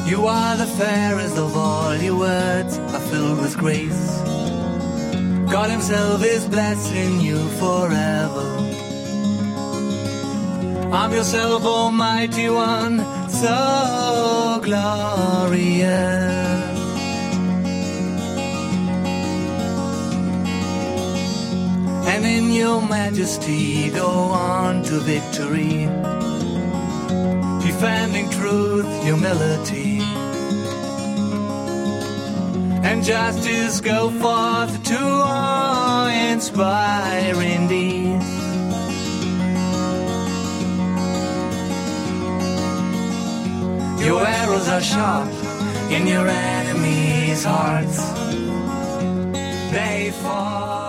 You are the fairest of all, your words are filled with grace. God himself is blessing you forever. I'm yourself, Almighty One, so glorious. And in your majesty go on to victory, defending truth, humility, and justice go forth to awe-inspiring deeds. Your arrows are sharp in your enemies' hearts. They fall.